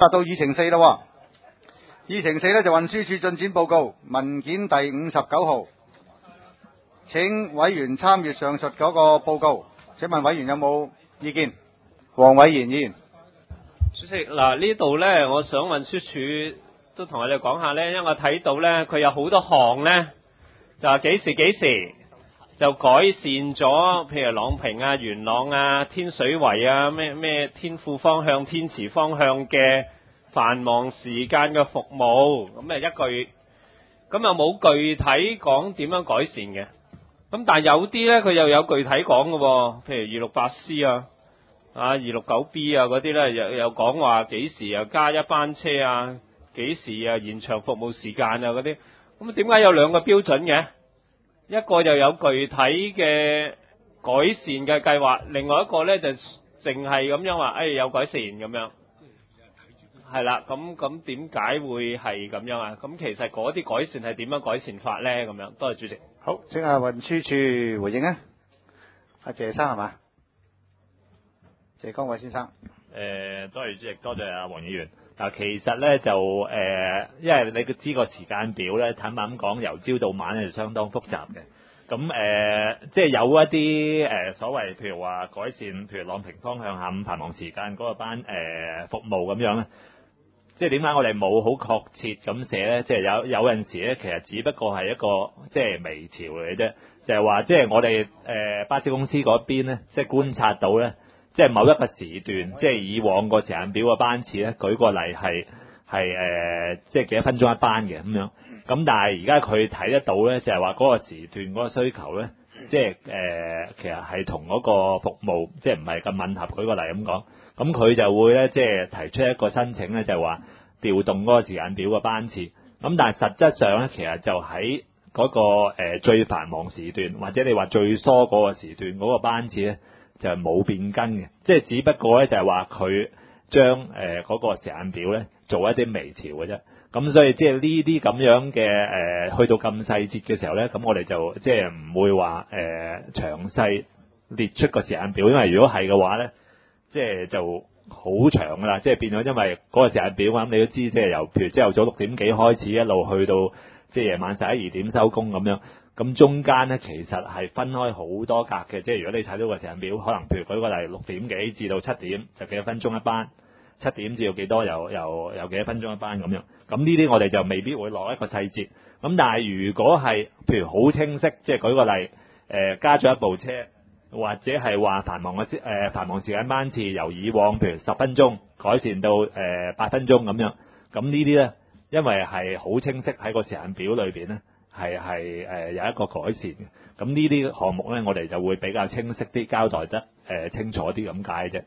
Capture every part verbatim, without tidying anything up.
達到議程四啦，議程四呢，就運輸署進展報告文件第五十九號，請委員參閱上述嗰個報告。請問委員有冇意見？黃偉賢議員。 主席，嗱呢度呢，我想運輸署都同我哋講下呢，因為我睇到呢，佢有好多項呢，就話幾時幾時就改善咗，譬如朗屏啊、元朗啊、天水圍啊、咩咩天富方向、天慈方向嘅繁忙時間嘅服務，咁誒一句，咁又冇具體講點樣改善嘅。咁但係有啲呢，佢又有具體講嘅喎，譬如二六八 C 啊、啊二六九 B 啊嗰啲呢，又又講話幾時又加一班車啊，幾時啊延長服務時間啊嗰啲。咁點解有兩個標準嘅？一個又有具體嘅改善嘅計劃，另外一個呢就淨係咁樣話，誒有改善咁樣。係啦，咁咁點解會係咁樣啊？咁其實嗰啲改善係點樣改善法呢？咁樣，多謝主席。 好，請阿運輸署回應啊。阿謝生係嘛？謝江偉先生。 誒，多謝主席，多謝阿黃議員。嗱，其實咧就誒、呃，因為你知個時間表咧，坦白咁講，由朝到晚咧就相當複雜嘅。咁誒、呃，即係有一啲誒、呃、所謂，譬如話改善，譬如朗屏方向下午繁忙時間嗰個班誒、呃、服務咁樣咧。即係點解我哋冇好確切咁寫咧？即係有有陣時咧，其實只不過係一個即係微調嚟嘅啫。就係話，即係我哋誒、呃、巴士公司嗰邊咧，即係觀察到咧。即係某一個時段，即係以往個時間表嘅班次咧，舉個例係係誒，即係幾多分鐘一班嘅咁樣。咁但係而家佢睇得到咧，就係話嗰個時段嗰個需求咧，即係誒、呃，其實係同嗰個服務即係唔係咁吻合。舉個例咁講，咁佢就會咧即係提出一個申請咧，就係話調動嗰個時間表嘅班次。咁但係實質上咧，其實就喺嗰個誒最繁忙時段，或者你話最疏嗰個時段嗰個班次咧，就係冇變更嘅，即係只不過咧就係話佢將誒嗰個時間表咧做一啲微調嘅啫。咁所以即係呢啲咁樣嘅誒、呃，去到咁細節嘅時候咧，咁我哋就即係唔會話誒、呃、詳細列出個時間表，因為如果係嘅話咧，即係就好長噶啦，即係變咗，因為嗰個時間表咁你都知，即係由譬如朝頭早六點幾開始，一路去到即係夜晚十一二點收工咁樣。咁中間咧，其實係分開好多格嘅，即係如果你睇到個時間表，可能譬如舉個例，六點幾至到七點就幾多分鐘一班，七點至到幾多又又又幾多分鐘一班咁樣。咁呢啲我哋就未必會落一個細節。咁但係如果係譬如好清晰，即係舉個例，誒、呃、加咗一部車，或者係話繁忙嘅誒、呃、繁忙時間班次由以往譬如十分鐘改善到誒八、呃、分鐘咁樣。咁呢啲咧，因為係好清晰喺個時間表裏邊咧。係係誒有一個改善嘅，咁呢啲項目咧，我哋就會比較清晰啲交代得誒、呃、清楚啲咁解啫。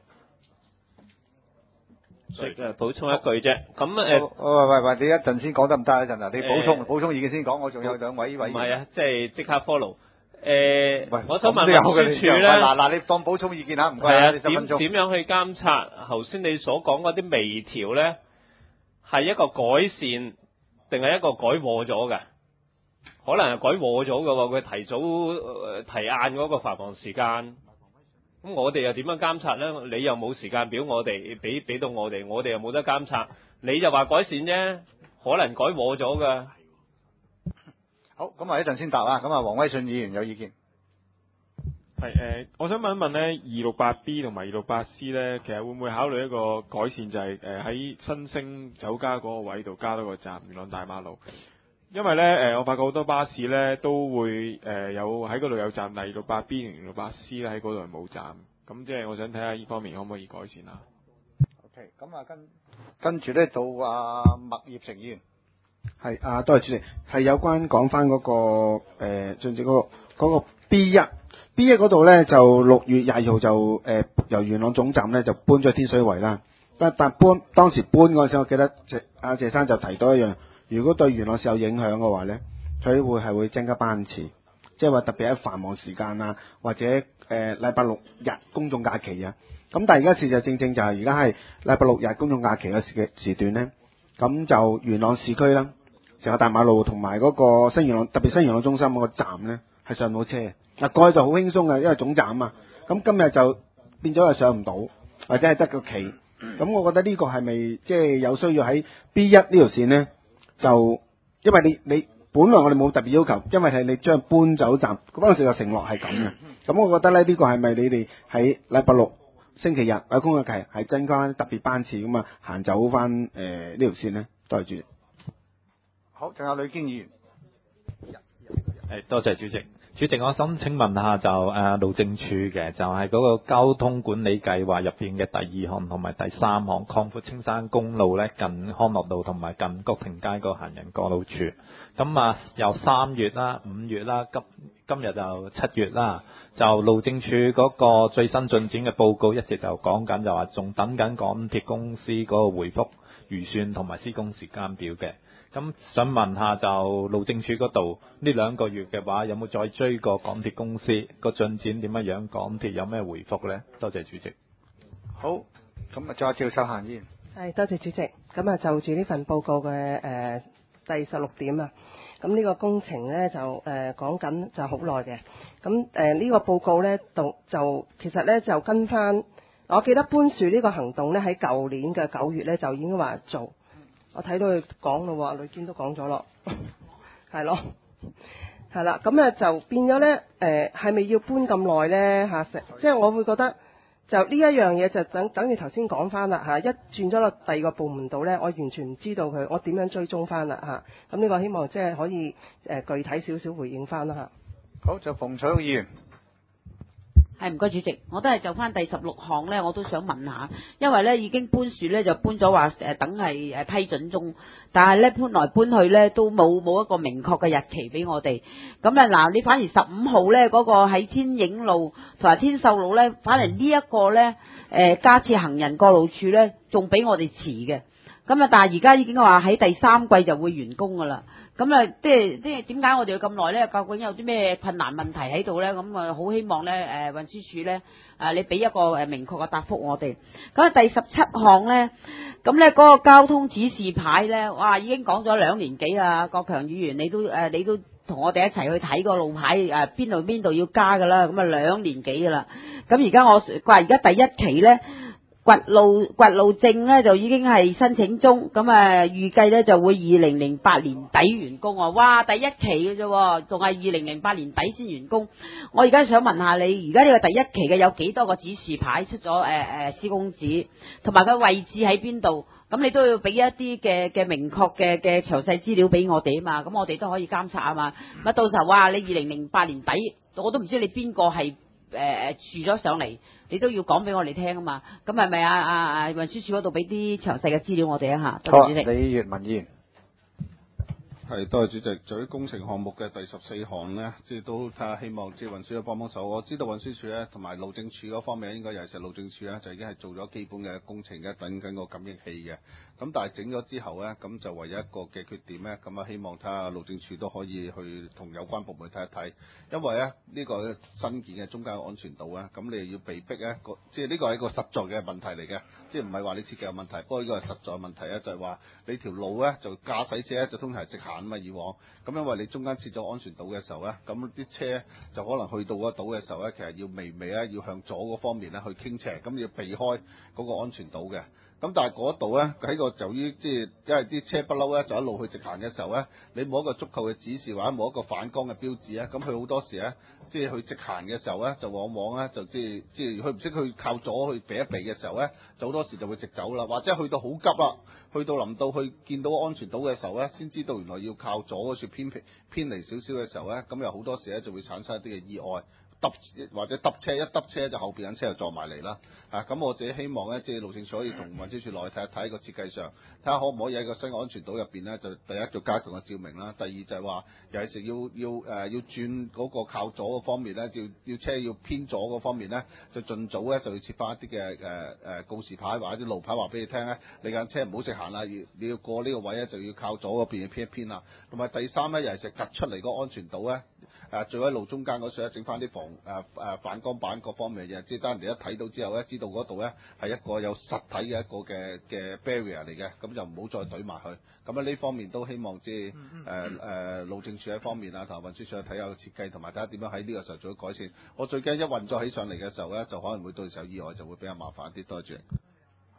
所以誒補充一句啫，咁誒， 喂喂喂，你一陣先講得唔得一陣啊？你補充、呃、補充意見先講，我仲有兩位委員。 唔係啊，即係即刻 follow。誒、呃， 喂， 我想問運輸署咧， 嗱嗱，你當補充意見嚇，唔該啊，你十分鐘。 點點樣去監察頭先你所講嗰啲微調咧，係一個改善定係一個改和咗嘅？可能係改和咗嘅喎，佢提早、呃、提晏嗰個繁忙時間，咁我哋又點樣監察咧？你又冇時間表，我哋俾俾到我哋，我哋又冇得監察，你就話改善啫，可能改和咗嘅。 好，咁啊一陣先答啊，咁啊黃威信議員有意見。 係誒、呃，我想問一問咧，二六八 B 同埋二六八 C 咧，其實會唔會考慮一個改善，就係誒喺新星酒家嗰個位度加多個站，元朗大馬路？因為咧，誒、呃，我發覺好多巴士咧都會誒、呃、有喺嗰度有站，但係二六八 B 同二六八 C 咧喺嗰度係冇站，咁即係我想睇下呢方面可唔可以改善啊 ？OK，咁啊跟跟住咧到阿麥業成議員， 係啊，多謝主席，係有關講翻嗰個誒，甚至嗰個嗰個 B 一 B 一嗰度咧，就六月廿二號就誒、呃、由元朗總站咧就搬咗天水圍啦，但但搬當時搬嗰陣時，我記得謝阿謝生就提到一樣。如果對元朗市有影響嘅話呢，佢會係會增加班次，即係話特別喺繁忙時間啊，或者誒禮拜六日公眾假期啊。咁但係而家事實正正就係而家係禮拜六日公眾假期嘅時時段呢，咁就元朗市區啦，成個大馬路同埋嗰個新元朗，特別新元朗中心嗰個站呢，係上唔到車。嗱過去就好輕鬆嘅，因為總站啊嘛。咁今日就變咗係上唔到，或者係得個期咁我覺得呢個係咪即係有需要喺 B 一呢條線呢？就因為你你本來我哋冇特別要求，因為係你將搬走站嗰陣時嘅承諾係咁嘅。咁我覺得咧呢、呢個係咪你哋喺禮拜六星期日或者公眾假期係增加特別班次咁啊行走翻誒呢條線呢？多謝主席。 好，仲有呂堅議員。 誒，多謝主席。主席，我想請問下就誒路政署嘅，就係嗰個交通管理計劃入邊嘅第二項同埋第三項，擴闊青山公路咧近康樂道同埋近谷亭街個行人過路處。咁啊，由三月啦、五月啦，今今日就七月啦，就路政署嗰個最新進展嘅報告一直就講緊，就話仲等緊港鐵公司嗰個回覆預算同埋施工時間表嘅。咁想問下就路政署嗰度呢兩個月嘅話，有冇再追過港鐵公司個進展點樣樣？港鐵有咩回覆呢？多謝主席。 好，咁啊，再趙秀嫻議員。 係，多謝主席。咁啊，就住呢份報告嘅誒、呃、第十六點啊，咁呢個工程呢，就誒、呃、講緊就好耐嘅。咁誒呢個報告呢，就就其實呢，就跟翻，我記得搬樹呢個行動呢，喺舊年嘅九月呢，就已經話做。我睇到佢講咯喎，呂堅都講咗咯，係咯，係啦，咁啊就變咗咧，誒係咪要搬咁耐咧嚇？即係我會覺得就呢一樣嘢就等等於頭先講翻啦嚇，一轉咗落第二個部門度咧，我完全唔知道佢，我點樣追蹤翻啦嚇？咁呢個希望即係可以誒具體少少回應翻啦嚇。 好，就馮彩玉議員。 係，唔該主席，我都係就翻第十六項呢，我都想問下，因為呢已經搬樹呢，就搬咗話誒等係誒批准中，但係呢搬來搬去呢，都冇冇一個明確嘅日期俾我哋。咁啊嗱，你反而十五號呢嗰、嗰個喺天影路同埋天秀路呢，反而呢一個呢，誒、呃、加設行人過路處呢，仲比我哋遲嘅。咁啊，但係而家已經話喺第三季就會完工噶啦。咁啊，即係即係點解我哋要咁耐咧？究竟有啲咩困難問題喺度咧？咁啊，好希望咧，誒運輸署咧，啊你俾一個誒明確嘅答覆我哋。咁啊，第十七項咧，咁咧嗰個交通指示牌咧，哇，已經講咗兩年幾啦。國強議員，你都誒你都同我哋一齊去睇個路牌誒邊度邊度要加噶啦。咁啊兩年幾噶啦。咁而家我話而家第一期咧。掘路掘路證咧就已經係申請中，咁啊預計咧就會二零零八年底完工啊！哇，第一期嘅啫，仲係二零零八年底先完工。我而家想問下你，而家呢個第一期嘅有幾多個指示牌出咗誒誒施工紙，同埋佢位置喺邊度？咁你都要俾一啲嘅嘅明確嘅嘅詳細資料俾我哋啊嘛，咁我哋都可以監察啊嘛。咁到時候哇，你二零零八年底我都唔知你邊個係。誒誒住咗上嚟，你都要講俾我哋聽啊嘛，咁係咪啊啊啊運輸署嗰度俾啲詳細嘅資料我哋啊嚇？ 好，李粵文議員。 係，多謝主席。對於工程項目嘅第十四項呢，即係都睇下希望即係運輸署幫幫手。我知道運輸署咧同埋路政署嗰方面應該尤其是路政署咧就已經係做咗基本嘅工程嘅，等緊個感應器嘅。咁但係整咗之後呢，咁就唯有一個嘅缺點呢。咁啊希望睇下路政署都可以去同有關部門睇一睇，因為咧呢、呢個新建嘅中間安全島咧，咁你要被逼咧個，即係呢個係一個實在嘅問題嚟嘅，即係唔係話你設計有問題，不過呢個係實在問題咧，就係、是、話你條路咧就駕駛者咧就通常係直行啊嘛，以往咁因為你中間設咗安全島嘅時候咧，咁啲車就可能去到嗰島嘅時候咧，其實要微微咧要向左嗰方面咧去傾斜，咁要避開嗰個安全島嘅。咁但係嗰度咧喺個由於即係因為啲車不嬲咧就一路去直行嘅時候咧，你冇一個足夠嘅指示或者冇一個反光嘅標誌咧，咁佢好多時咧即係去直行嘅時候咧，就往往咧就即係即係佢唔識去靠左去避一避嘅時候咧，就好多時就會直走啦，或者去到好急啦，去到臨到去見到安全島嘅時候咧，先知道原來要靠左嗰處偏偏離少少嘅時候咧，咁又好多時咧就會產生一啲嘅意外。揼或者揼車一揼車就後邊緊車就撞埋嚟啦，啊咁我自己希望咧，即係路政署可以同運輸署落去睇一睇個設計上，睇下可唔可以喺個新安全島入邊咧，就第一就加強個照明啦，第二就係話尤其是要要誒、呃、要轉嗰個靠左嗰方面咧，要要車要偏左嗰方面咧，就盡早咧就要設翻一啲嘅誒誒告示牌或者啲路牌話俾你聽咧，你架車唔好直行啦，要你要過呢個位咧就要靠左嗰邊要偏一偏啦，同埋第三咧尤其是趌出嚟嗰個安全島咧。誒最喺路中間嗰處咧，整翻啲防誒誒反光板各方面嘅嘢，即係等人哋一睇到之後咧，知道嗰度咧係一個有實體嘅一個嘅嘅 barrier 嚟嘅，咁就唔好再懟埋去。咁啊呢方面都希望即係誒誒路政署喺方面啊，同埋運輸署睇下個設計，同埋睇下點樣喺呢個時候做改善。我最驚一運作起上嚟嘅時候咧，就可能會到時候意外就會比較麻煩啲。多謝。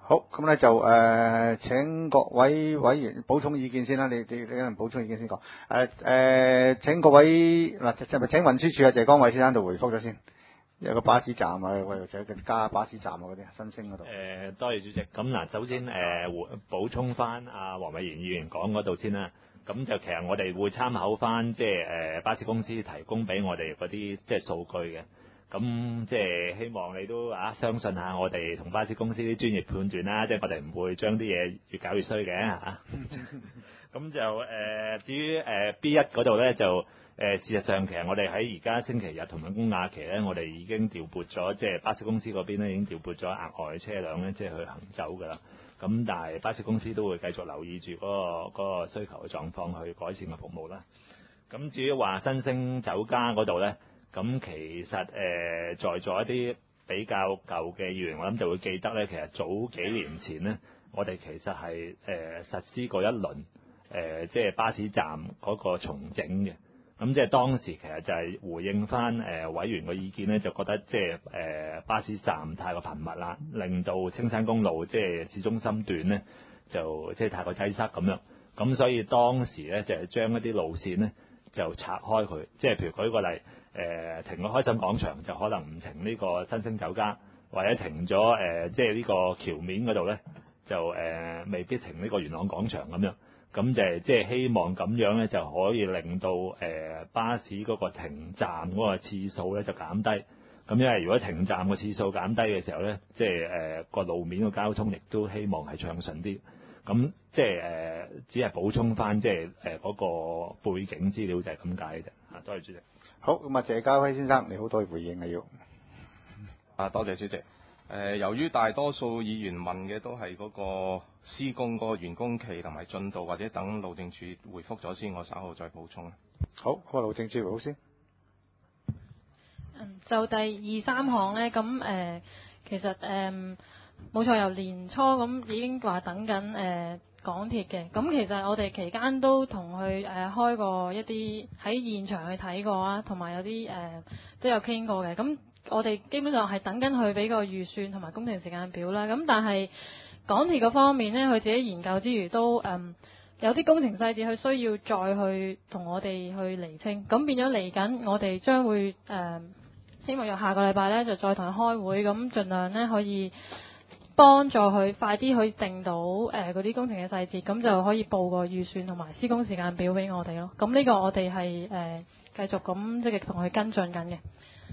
好，咁咧就誒、呃、請各位委員補充意見先啦。你你你有人補充意見先講。誒、呃、誒、呃，請各位嗱，係咪請運輸署啊謝光偉先生度回覆咗先？有個巴士站啊，喂，或者加巴士站啊嗰啲新星嗰度。 誒、呃，多謝主席。咁嗱，首先誒、呃、補充翻阿黃偉賢議員講嗰度先啦。咁就其實我哋會參考翻即係誒巴士公司提供俾我哋嗰啲即係數據嘅。咁即係希望你都啊相信下我哋同巴士公司啲專業判斷啦，即係我哋唔會將啲嘢越搞越衰嘅嚇。咁就誒、呃、至於誒、呃、B 一嗰度咧就誒、呃、事實上其實我哋喺而家星期日同埋公假期咧，我哋已經調撥咗即係巴士公司嗰邊咧已經調撥咗額外嘅車輛咧，即係去行走㗎啦。咁但係巴士公司都會繼續留意住嗰、嗰個嗰個需求嘅狀況去改善個服務啦。咁至於話新星酒家嗰度咧。咁其實誒、呃，在座一啲比較舊嘅議員，我諗就會記得咧。其實早幾年前咧，我哋其實係誒、呃、實施過一輪誒，即、呃、係、就是、巴士站嗰個重整嘅。咁即係當時其實就係回應翻誒、呃、委員嘅意見咧，就覺得即係誒巴士站太過頻密啦，令到青山公路即係、就是、市中心段咧就即係、就是、太過擠塞咁樣。咁所以當時咧就係、是、將一啲路線咧就拆開佢，即、就、係、是、譬如舉個例。誒、呃、停個開心廣場就可能唔停呢個新星酒家，或者停咗誒即係呢個橋面嗰度咧，就誒、呃、未必停呢個元朗廣場咁樣。咁就係即係希望咁樣咧，就可以令到誒、呃、巴士嗰個停站嗰個次數咧就減低。咁因為如果停站個次數減低嘅時候咧，即係誒個路面嘅交通亦都希望係暢順啲。咁即係誒只係補充翻即係誒嗰個背景資料就係咁解嘅啫。嚇，多謝主席。 好，咁啊，謝家輝先生，你好多回應啊要。 啊，多謝主席。誒、呃，由於大多數議員問嘅都係嗰個施工嗰個完工期同埋進度，或者等路政署回覆咗先，我稍後再補充。 好，咁啊，路政署回覆先。 嗯，就第二三項呢，咁誒、呃，其實誒冇錯，由年初咁已經話等緊誒。呃港鐵嘅，咁其實我哋期間都同佢誒、呃、開過一啲喺現場去睇過啊，同埋有啲誒、呃、都有傾過嘅。咁我哋基本上係等緊佢俾個預算同埋工程時間表啦。咁但係港鐵嗰方面呢，佢自己研究之餘都誒、呃、有啲工程細節，佢需要再去同我哋去釐清。咁變咗嚟緊，我哋將會誒、呃、希望由下個禮拜呢，就再同佢開會，咁盡量呢可以幫助佢快啲去定到誒嗰啲工程嘅細節，咁就可以報個預算同埋施工時間表俾我哋咯。咁呢個我哋係誒繼續咁積極同佢跟進緊嘅。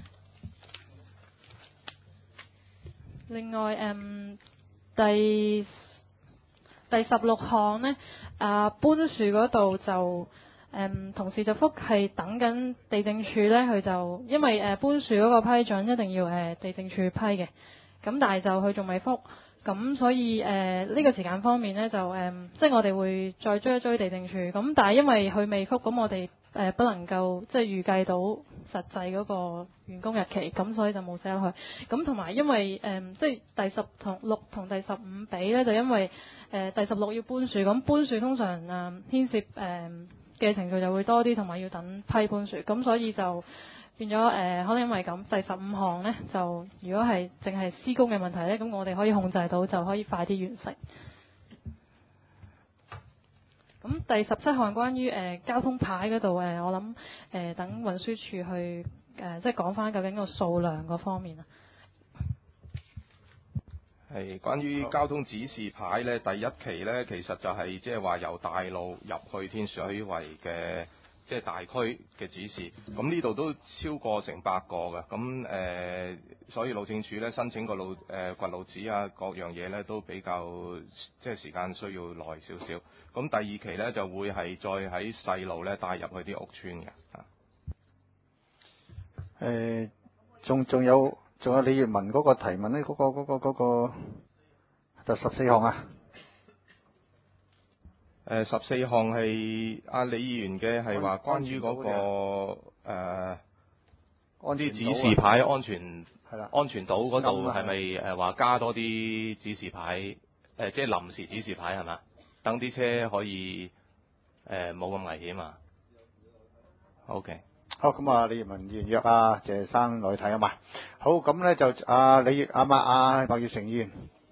另外誒、嗯、第第十六項呢，啊搬樹嗰度就誒、嗯、同事就覆係等緊地政處呢，佢就因為誒、呃、搬樹嗰個批准一定要誒、呃、地政處批嘅。咁但係就佢仲未覆，咁所以誒呢、呃這個時間方面呢，就誒、呃，即係我哋會再追一追地政處。咁但係因為佢未覆，咁我哋誒、呃、不能夠即係預計到實際嗰個完工日期，咁所以就冇寫落去。咁同埋因為誒、呃、即係第十同六同第十五比呢，就因為誒、呃、第十六要搬樹，咁搬樹通常誒、呃、牽涉誒嘅、呃、程序就會多啲，同埋要等批搬樹，咁所以就。變咗誒、呃，可能因為咁，第十五項呢，就如果係淨係施工嘅問題呢，咁我哋可以控制到，就可以快啲完成。咁第十七項關於誒、呃、交通牌嗰度誒，我諗誒、呃、等運輸署去誒、呃，即係講翻究竟個數量嗰方面啊。 係關於交通指示牌呢，第一期呢，其實就係即係話由大路入去天水圍嘅。即係大區嘅指示，咁呢度都超過成百個嘅，咁誒、呃，所以路政署咧申請個路誒、呃、掘路紙啊，各樣嘢咧都比較即係時間需要耐少少。咁第二期咧就會係再喺細路咧帶入去啲屋邨嘅。 誒，仲仲有仲有李月文嗰個提問咧，嗰、嗰個嗰、嗰個嗰、嗰個就十四項啊。 誒十四項係阿李議員嘅，係話關於嗰、那個誒安啲指示牌安全係啦，安全島嗰度係咪誒話加多啲指示牌？誒、呃、即係臨時指示牌係嘛？等啲車可以誒冇咁危險啊。OK。 好，咁啊，李業文議員約啊謝生來睇啊嘛。好，咁咧就啊李業啊嘛啊麥月成議員。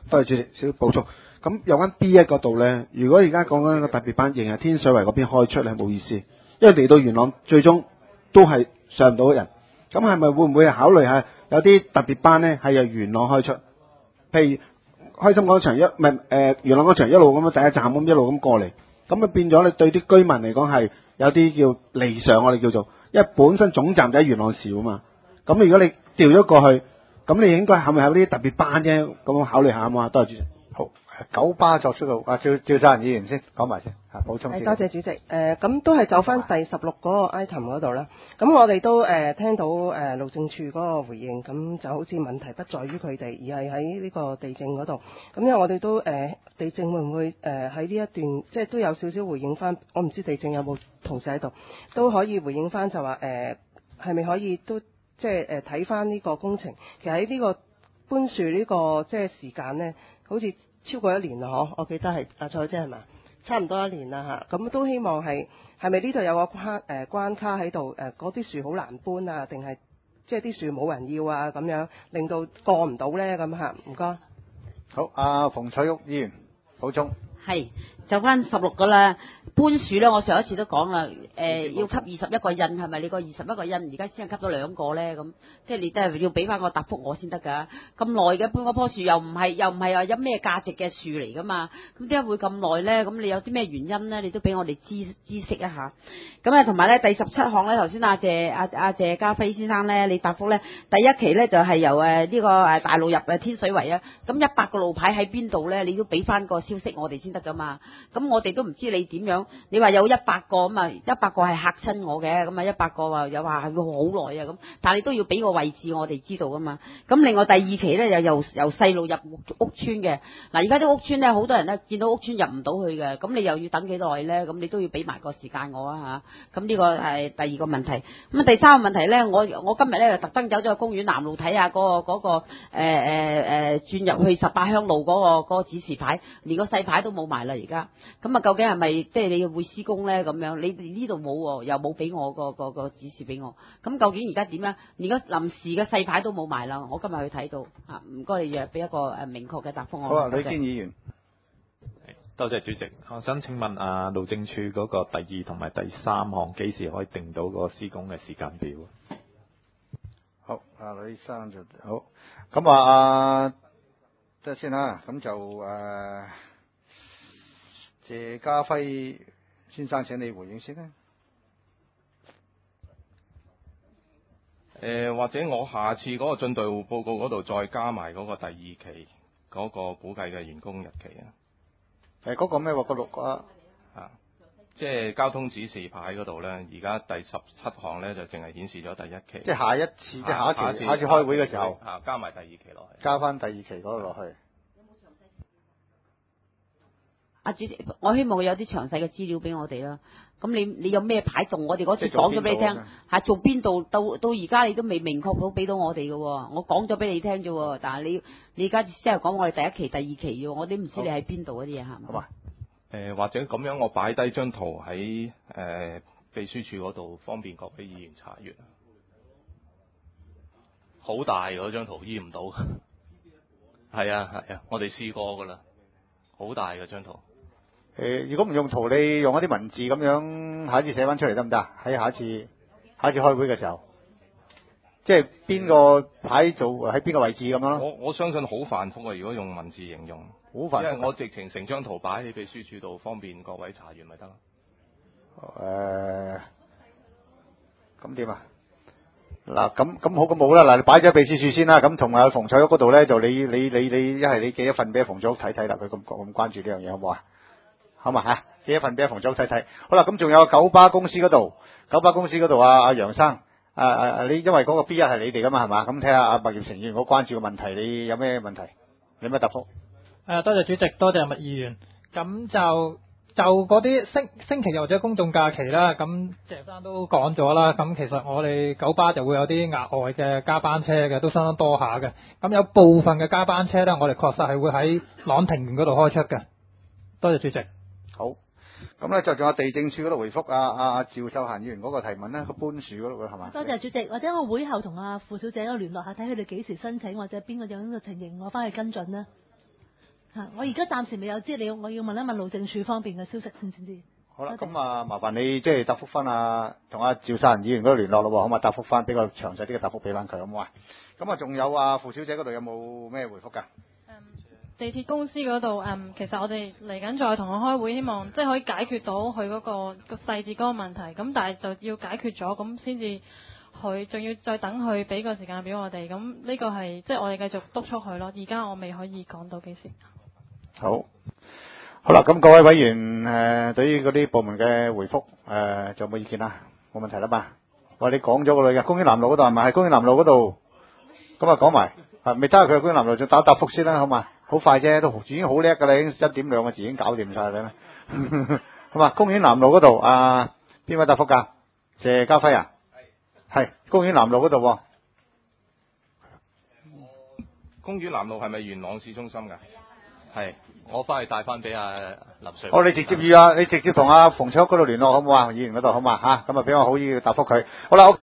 多謝主席，少少補充。咁有關 B 一嗰度咧，如果而家講緊個特別班仍係天水圍嗰邊開出咧，冇意思，因為嚟到元朗最終都係上唔到人。咁係咪會唔會考慮下有啲特別班咧係由元朗開出？譬如開心廣場一唔係誒元朗廣場一路咁樣第一站咁一路咁過嚟，咁啊變咗你對啲居民嚟講係有啲叫離上，我哋叫做，因為本身總站就喺元朗市啊嘛。咁如果你調咗過去，咁你應該係咪有啲特別班啫？咁考慮下啊嘛。多謝主席。 好，九巴作出到啊，趙趙生議員先講埋先嚇，補充先。 係多謝主席。誒咁都係就翻第十六嗰個 item 嗰度啦。咁我哋都誒、呃、聽到誒、呃、路政署嗰個回應，咁就好似問題不在於佢哋，而係喺呢個地政嗰度。咁因為我哋都誒、呃、地政會唔會誒喺呢一段即係都有少少回應翻？我唔知地政有冇同事喺度，都可以回應翻就話誒係咪可以都即係誒睇翻呢個工程，其實喺呢個搬樹呢個即係時間咧，好似超過一年啦，嗬！我記得係阿蔡姐係嘛？差唔多一年啦嚇，咁都希望係係咪呢度有個關誒、呃、關卡喺度誒？嗰啲樹好難搬啊，定係即係啲樹冇人要啊咁樣，令到過唔到咧咁嚇？唔該。 好，阿馮彩玉議員補充。 係就翻十六個啦，搬樹咧，我上一次都講啦，誒、呃、要吸二十一個印，係咪你個二十一個印而家先係吸咗兩個咧？咁即係你都係要俾翻個答覆我先得㗎。咁耐嘅搬嗰棵樹又唔係又唔係話有咩價值嘅樹嚟㗎嘛？咁點解會咁耐咧？咁你有啲咩原因咧？你都俾我哋知知識一下。咁啊，同埋咧第十七項咧，頭先阿謝阿阿謝家輝先生咧，你答覆咧第一期咧就係、是、由誒呢、呃這個誒大路入誒天水圍啊。咁一百個路牌喺邊度咧？你都俾翻個消息我哋先得㗎嘛。咁我哋都唔知你點樣，你話有一百個咁啊，一百個係嚇親我嘅，咁啊一百個話又話係會好耐啊咁，但係你都要俾個位置我哋知道噶嘛。咁另外第二期咧又由由細路入屋村嘅，嗱而家啲屋村咧好多人咧見到屋村入唔到去嘅，咁你又要等幾耐咧？咁你都要俾埋個時間我啊嚇。咁呢個係第二個問題。咁啊第三個問題咧，我我今日咧就特登走咗去公園南路睇下嗰個嗰、嗰個誒誒誒轉入去十八鄉路嗰、嗰個嗰個指示牌，連個細牌都冇埋啦。而家咁啊，究竟係咪即係你會施工咧？咁樣你呢度冇，又冇俾我個個個指示俾我。咁究竟而家點樣？而家臨時嘅細牌都冇埋啦。我今日去睇到嚇，唔該你誒俾一個誒明確嘅答覆我。 好啊，呂堅議員。 多謝主席，我想請問啊，路政署嗰個第二同埋第三項幾時可以定到個施工嘅時間表？ 好，阿呂生就好。咁啊，即係先啦。咁就誒。呃謝家輝先生，請你回應先啦。 誒、呃，或者我下次嗰個進度報告嗰度再加埋嗰個第二期嗰個估計嘅完工日期啊。 誒、呃，嗰、那個咩話？個六啊， 啊，即係交通指示牌嗰度咧，而家第十七項咧就淨係顯示咗第一期。 即係下一次，即係下一期，下一次，下一次開會嘅時候， 啊，加埋第二期落去。 加翻第二期嗰度落去。 阿主席，我希望佢有啲詳細嘅資料俾我哋啦。咁你你有咩牌動？我哋嗰次講咗俾你聽，係做邊度？到到而家你都未明確到俾到我哋嘅。我講咗俾你聽啫，但係你你而家先係講我哋第一期、第二期啫，我都唔知你喺邊度嗰啲嘢嚇。 好嘛？ 誒、呃，或者咁樣，我擺低張圖喺誒、呃、秘書處嗰度，方便各位議員查閱。好大嗰張圖，醫唔到。係啊係啊，我哋試過噶啦，好大嘅張圖。 誒、呃，如果唔用圖，你用一啲文字咁樣，下一次寫翻出嚟得唔得？喺下一次下一次開會嘅時候，即係邊個牌做喺邊個位置咁樣咯？ 我我相信好繁複啊！如果用文字形容， 好繁複。 因為我直情成張圖擺喺秘書處度，方便各位查閱咪得咯。 誒，咁點啊？嗱，咁咁好咁冇啦。嗱，你擺咗喺秘書處先啦。咁同埋馮彩玉嗰度咧，就你你你你一係你寄一份俾阿馮彩玉睇睇啦。佢咁咁關注呢樣嘢好唔好啊？好嘛吓，寄一份俾阿馮彩玉睇睇。好啦，咁仲有九巴公司嗰度，九巴公司嗰度啊，阿楊生，啊啊你因為嗰個 B 一係你哋噶嘛係嘛？咁睇下阿麥業成議員嗰關注嘅問題，你有咩問題？你有咩答覆？ 誒，多謝主席，多謝麥議員。咁就就嗰啲星星期日或者公眾假期啦，咁謝生都講咗啦。咁其實我哋九巴就會有啲額外嘅加班車嘅，都相當多下嘅。咁有部分嘅加班車咧，我哋確實係會喺朗庭園嗰度開出嘅。多謝主席。 好，咁咧就仲有地政處嗰度回覆阿阿阿趙秀嫻議員嗰個提問咧，個搬樹嗰度係嘛？ 多謝主席，或者我會後同阿傅小姐聯絡下，睇佢哋幾時申請，或者邊個有呢個情形，我翻去跟進啦。 嚇，我而家暫時未有資料，我要問一問路政署方面嘅消息先先知。 好啦，咁啊，麻煩你即係答覆翻啊，同阿趙殺人議員嗰度聯絡咯喎，好嘛？答覆翻比較詳細啲嘅答覆俾翻佢，好唔好啊？咁啊，仲有啊，傅小姐嗰度有冇咩回覆㗎？ 地鐵公司嗰度，嗯，其實我哋嚟緊再同佢開會，希望即係可以解決到佢嗰、嗰個個細節嗰個問題。咁但係就要解決咗，咁先至佢仲要再等佢俾個時間表我哋。咁呢個係即係我哋繼續督促佢咯。而家我未可以講到幾時。 好，好啦，咁各位委員誒、呃，對於嗰啲部門嘅回覆誒，仲、呃、有冇意見啊？冇問題啦嘛。喂，你講咗個女嘅公園南路嗰度係咪？係公園南路嗰度，咁啊講埋，啊未得佢公園南路仲打答覆先啦，好嘛？好快啫，都已經好叻㗎啦，已經一點兩個字已經搞掂晒啦。好嘛，公園南路嗰度啊，邊位答覆㗎？謝家輝啊，係公園南路嗰度喎。 公園南路係咪元朗市中心㗎？係，我翻去帶翻俾阿林瑞。 哦，你直接與啊，你直接同阿馮卓嗰度聯絡好唔好啊？議員嗰度好嘛嚇，咁啊俾我好意答覆佢。好啦。